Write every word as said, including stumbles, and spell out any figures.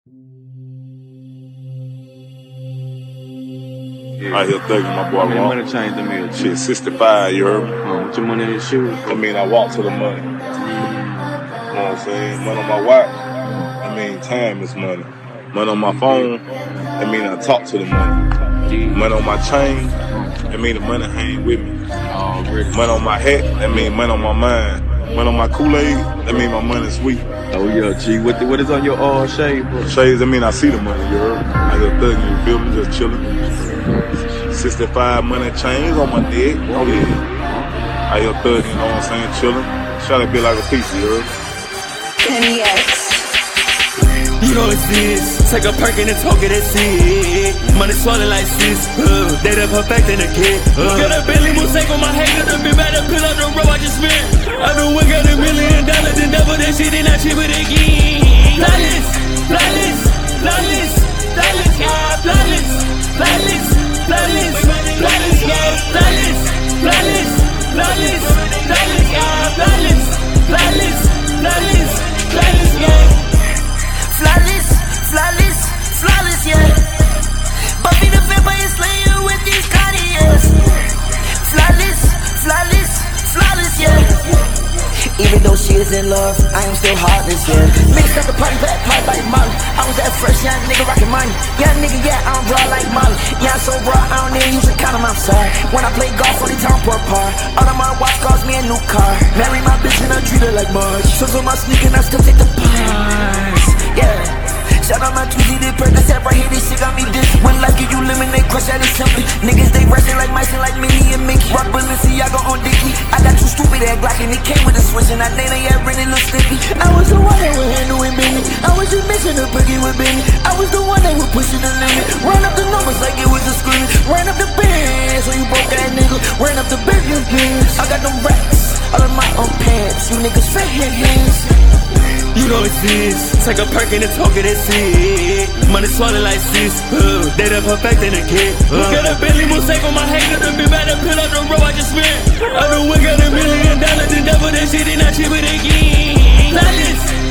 Out here thugging my boy. How many money change the meal? Shit, sixty-five, you heard me? Uh, with your money in your shoes? I mean, I walk to the money. You know what I'm saying? Money on my watch, I mean, time is money. Money on my phone, I mean, I talk to the money. Money on my chain, I mean, the money hang with me. Already. Money on my hat, I mean, money on my mind. Money on my Kool-Aid, that mean my money sweet. Oh yeah, G. What the, what is on your uh, shade, bro? Shades, I mean, I see the money, you heard? I just thugging, you feel me? Just chilling. sixty-five money chains on my neck. Oh yeah. I here thugging, you know what I'm saying? Chilling. Trying to be like a piece, you heard? Kenny X. You know it's this. Take a perk and a talk of that shit. Money swallowed like sis. Uh, they done perfecting the kid. Uh. Got a Bentley Mosaic on my head. Got a big bag to pull out the road I just spent. I done went got a million dollars and double that shit and I chip it again. Flawless, flawless, flawless, flawless, yeah, flawless, flawless, flawless, flawless, yeah, flawless, flawless, flawless, flawless, yeah, flawless, flawless, flawless, flawless, yeah. Flawless, flawless, flawless, yeah. Buffy the Vampire Slayer with these Cartiers. Flawless, flawless, flawless, yeah. Even though she is in love, I am still heartless, yeah. Mixed up the party, back part like Molly. I was that fresh young nigga rockin' money. Young nigga, yeah, I'm raw like Molly. Yeah, I'm so raw, I don't even use a condom outside. When I play golf, only time for a par. All of my watch cost me a new car. Marry my bitch and I treat her like Marge. So on my sneak and I still take the pies. Yeah, shout out my two Z, they Percocet right here, this shit got me this. When life give you lemonade, crush that is simply. Niggas, they resting like mice and like Minnie and Mickey. Rock Balenciaga on Dickie. I got two stupid ass Glock and it came with a switch. And I think they had really look sticky. I was the one that would handle with Benny. I was just missing a boogie with Benny. I was the one that was pushing the limit. Run up the numbers like it was a screen. Ran up the bands, so you broke that nigga. Ran up the business bands. I got them racks, all of my own pants. You niggas fat head hands. You know it's this. Take a perk and a talk of that shit. Money swallowed like sis. Uh, they done perfecting the kid. Uh. Got a Bentley Mosaic on my head. Got a big bag to pull out the road I just spent. I done went got a million dollars and double that shit and I chip it again. Flawless,